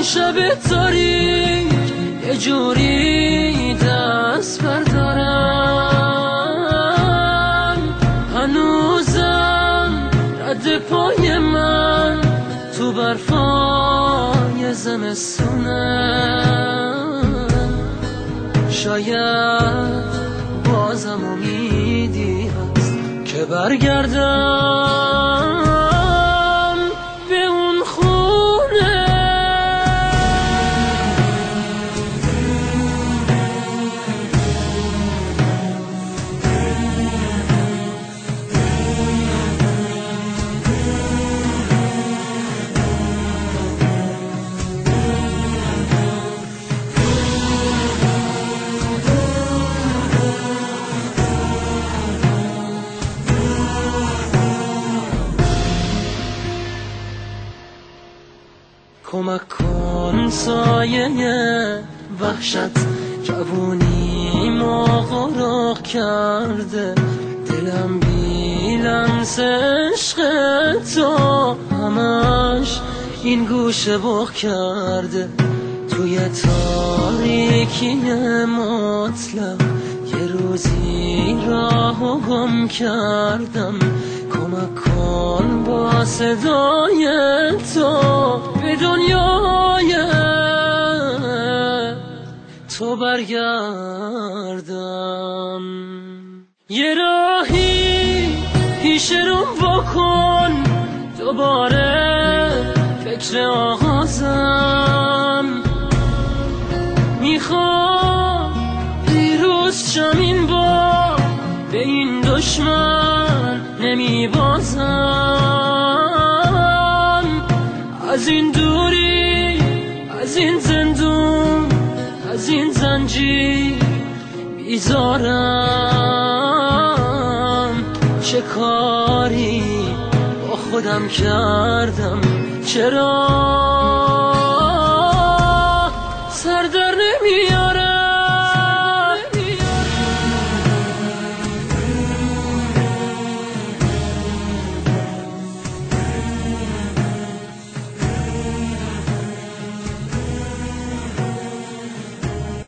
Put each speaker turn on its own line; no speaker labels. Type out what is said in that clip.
این شب تاریک یه جوری دست بردارم، هنوزم رد پای من تو برفای زمستونه. شاید بازم امیدی هست که برگردم به اون خونه. کمک کن سایه وحشت جوونیمو غرق کرده، دلم بی لمس عشق تو همش این گوشه بغ کرده. توی تاریکی مطلق یه روزی راهو گم کردم، کمک کن با صدای تو به دنیای تو برگردم. یه راهی پیش روم بکن دوباره فکر آغازم، میخوام پیروز شم این بار به این دشمن نمیبازم. از این دوری، از این زندون، از این زنجیر بیزارم. چه کاری با خودم کردم، چرا